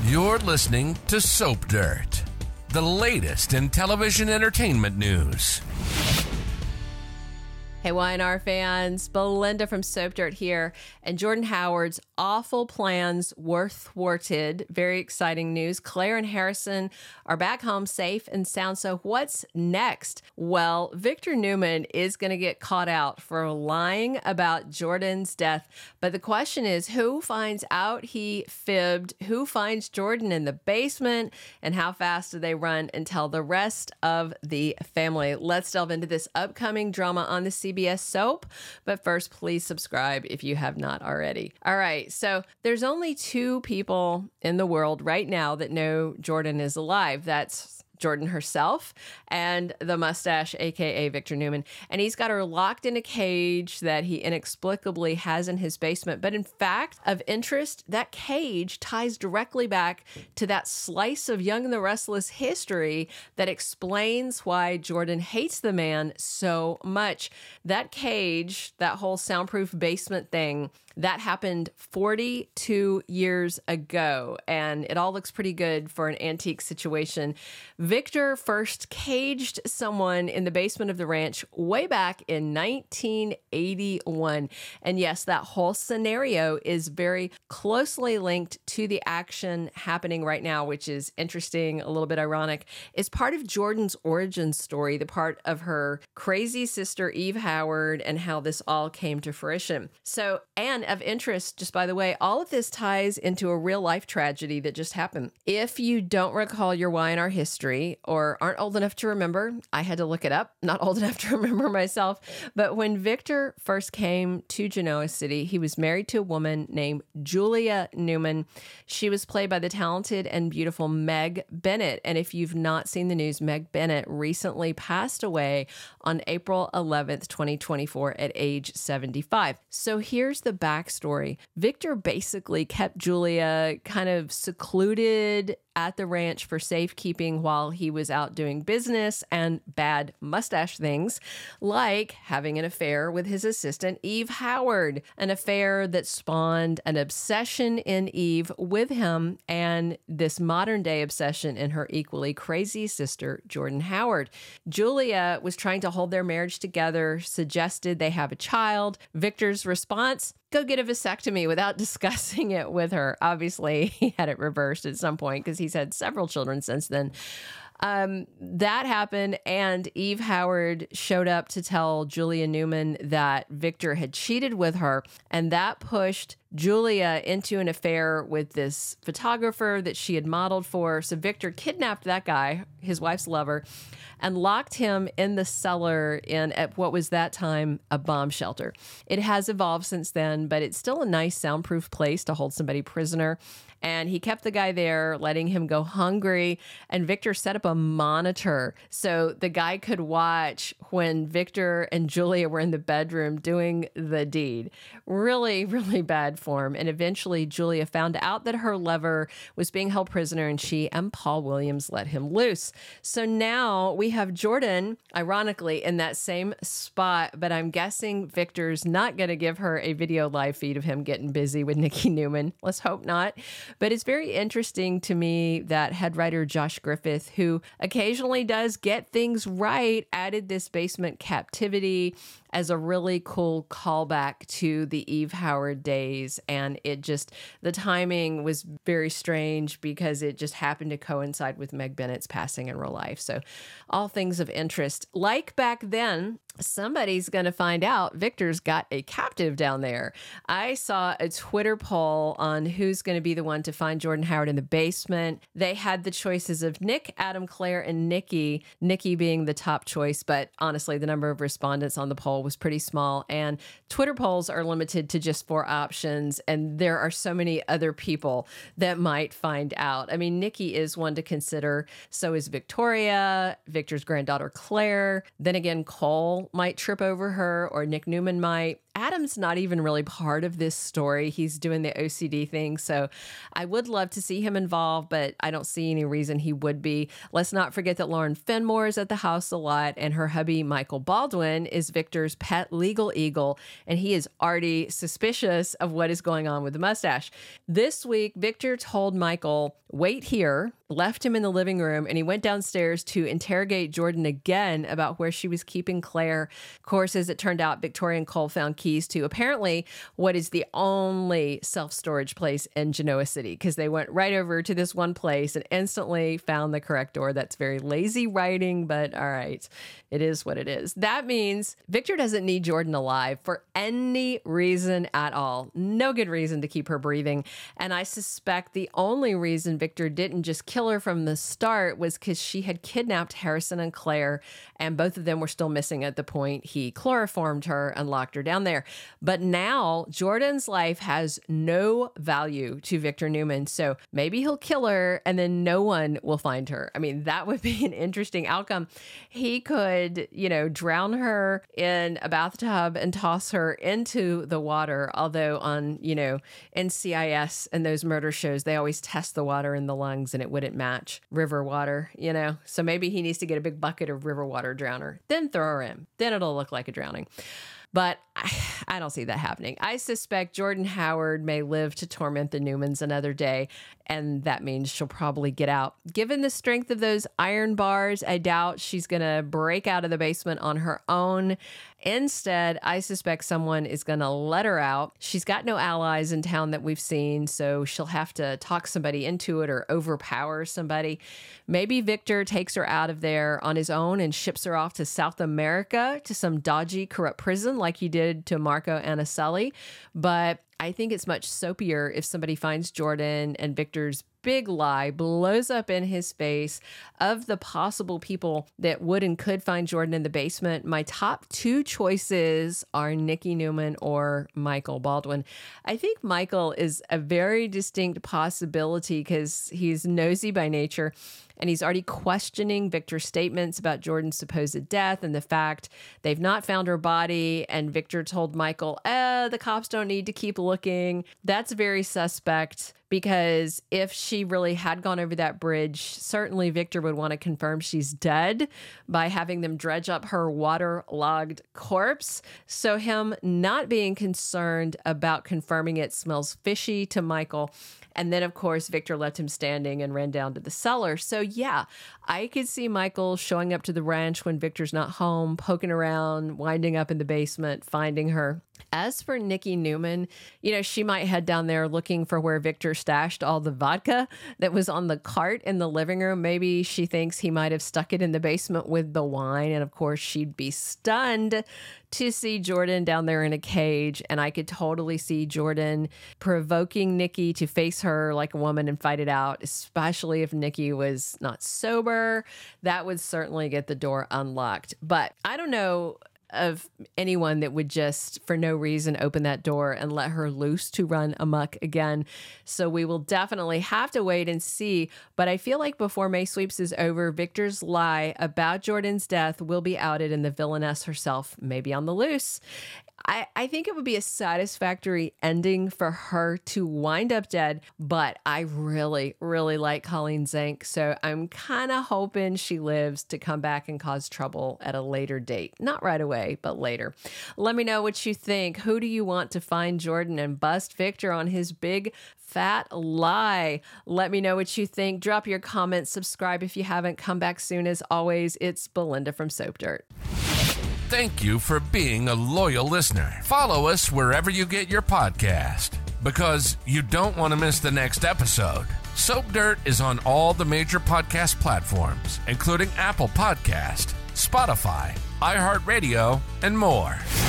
You're listening to Soap Dirt, the latest in television entertainment news. Hey, YNR fans, Belinda from Soap Dirt here, and Jordan Howard's awful plans were thwarted. Very exciting news. Claire and Harrison are back home safe and sound. So what's next? Well, Victor Newman is going to get caught out for lying about Jordan's death. But the question is, who finds out he fibbed? Who finds Jordan in the basement? And how fast do they run and tell the rest of the family? Let's delve into this upcoming drama on the CBS soap. But first, please subscribe if you have not already. All right. So there's only two people in the world right now that know Jordan is alive. That's Jordan herself and the mustache, aka Victor Newman. And he's got her locked in a cage that he inexplicably has in his basement. But in fact, of interest, that cage ties directly back to that slice of Young and the Restless history that explains why Jordan hates the man so much. That cage, that whole soundproof basement thing, that happened 42 years ago, and it all looks pretty good for an antique situation. Victor first caged someone in the basement of the ranch way back in 1981. And yes, that whole scenario is very closely linked to the action happening right now, which is interesting, a little bit ironic. It's part of Jordan's origin story, the part of her crazy sister, Eve Howard, and how this all came to fruition. So, and of interest, just by the way, all of this ties into a real life tragedy that just happened. If you don't recall your YNR history or aren't old enough to remember, I had to look it up, not old enough to remember myself. But when Victor first came to Genoa City, he was married to a woman named Julia Newman. She was played by the talented and beautiful Meg Bennett. And if you've not seen the news, Meg Bennett recently passed away on April 11th, 2024 at age 75. So here's the backstory. Victor basically kept Julia kind of secluded at the ranch for safekeeping while he was out doing business and bad mustache things, like having an affair with his assistant, Eve Howard, an affair that spawned an obsession in Eve with him and this modern day obsession in her equally crazy sister, Jordan Howard. Julia was trying to hold their marriage together, suggested they have a child. Victor's response: go get a vasectomy, without discussing it with her. Obviously, he had it reversed at some point because he's had several children since then. That happened, and Eve Howard showed up to tell Julia Newman that Victor had cheated with her, and that pushed Julia into an affair with this photographer that she had modeled for. So Victor kidnapped that guy, his wife's lover, and locked him in the cellar at what was that time a bomb shelter. It has evolved since then, but it's still a nice soundproof place to hold somebody prisoner. And he kept the guy there, letting him go hungry. And Victor set up a monitor so the guy could watch when Victor and Julia were in the bedroom doing the deed. Really, really bad form. And eventually Julia found out that her lover was being held prisoner, and she and Paul Williams let him loose. So now we have Jordan, ironically, in that same spot, but I'm guessing Victor's not going to give her a video live feed of him getting busy with Nikki Newman. Let's hope not. But it's very interesting to me that head writer Josh Griffith, who occasionally does get things right, added this basement captivity as a really cool callback to the Eve Howard days. And the timing was very strange because it just happened to coincide with Meg Bennett's passing in real life. So all things of interest. Like back then, somebody's going to find out Victor's got a captive down there. I saw a Twitter poll on who's going to be the one to find Jordan Howard in the basement. They had the choices of Nick, Adam, Claire, and Nikki being the top choice. But honestly, the number of respondents on the poll was pretty small. And Twitter polls are limited to just 4 options. And there are so many other people that might find out. I mean, Nikki is one to consider. So is Victoria, Victor's granddaughter, Claire. Then again, Cole might trip over her, or Nick Newman might. Adam's not even really part of this story. He's doing the OCD thing. So I would love to see him involved, but I don't see any reason he would be. Let's not forget that Lauren Fenmore is at the house a lot, and her hubby, Michael Baldwin, is Victor's pet legal eagle, and he is already suspicious of what is going on with the mustache. This week, Victor told Michael wait here, left him in the living room, and he went downstairs to interrogate Jordan again about where she was keeping Claire. Of course, as it turned out, Victoria and Cole found keys to apparently what is the only self-storage place in Genoa City, because they went right over to this one place and instantly found the correct door. That's very lazy writing, but all right, it is what it is. That means Victor doesn't need Jordan alive for any reason at all. No good reason to keep her breathing. And I suspect the only reason Victor didn't just kill her from the start was because she had kidnapped Harrison and Claire, and both of them were still missing at the point he chloroformed her and locked her down there. But now Jordan's life has no value to Victor Newman, so maybe he'll kill her and then no one will find her. I mean, that would be an interesting outcome. He could, drown her in a bathtub and toss her into the water, although on, NCIS and those murder shows, they always test the water in the lungs and it wouldn't match river water, So maybe he needs to get a big bucket of river water, drown her, then throw her in. Then it'll look like a drowning. But I don't see that happening. I suspect Jordan Howard may live to torment the Newmans another day, and that means she'll probably get out. Given the strength of those iron bars, I doubt she's going to break out of the basement on her own. Instead, I suspect someone is going to let her out. She's got no allies in town that we've seen, so she'll have to talk somebody into it or overpower somebody. Maybe Victor takes her out of there on his own and ships her off to South America to some dodgy, corrupt prison like he did to Marco Anicelli. But I think it's much soapier if somebody finds Jordan and Victor's big lie blows up in his face. Of the possible people that would and could find Jordan in the basement, my top two choices are Nikki Newman or Michael Baldwin. I think Michael is a very distinct possibility because he's nosy by nature. And he's already questioning Victor's statements about Jordan's supposed death and the fact they've not found her body. And Victor told Michael, the cops don't need to keep looking. That's very suspect because if she really had gone over that bridge, certainly Victor would want to confirm she's dead by having them dredge up her waterlogged corpse. So him not being concerned about confirming it smells fishy to Michael. And then, of course, Victor left him standing and ran down to the cellar. So, yeah, I could see Michael showing up to the ranch when Victor's not home, poking around, winding up in the basement, finding her. As for Nikki Newman, she might head down there looking for where Victor stashed all the vodka that was on the cart in the living room. Maybe she thinks he might have stuck it in the basement with the wine. And of course, she'd be stunned to see Jordan down there in a cage. And I could totally see Jordan provoking Nikki to face her like a woman and fight it out, especially if Nikki was not sober. That would certainly get the door unlocked. But I don't know of anyone that would just for no reason open that door and let her loose to run amok again. So we will definitely have to wait and see. But I feel like before May Sweeps is over, Victor's lie about Jordan's death will be outed and the villainess herself may be on the loose. I think it would be a satisfactory ending for her to wind up dead, but I really, really like Colleen Zank, so I'm kind of hoping she lives to come back and cause trouble at a later date. Not right away, but later. Let me know what you think. Who do you want to find Jordan and bust Victor on his big fat lie? Let me know what you think. Drop your comments, subscribe if you haven't. Come back soon. As always, it's Belinda from Soap Dirt. Thank you for being a loyal listener. Follow us wherever you get your podcast because you don't want to miss the next episode. Soap Dirt is on all the major podcast platforms, including Apple Podcast, Spotify, iHeartRadio, and more.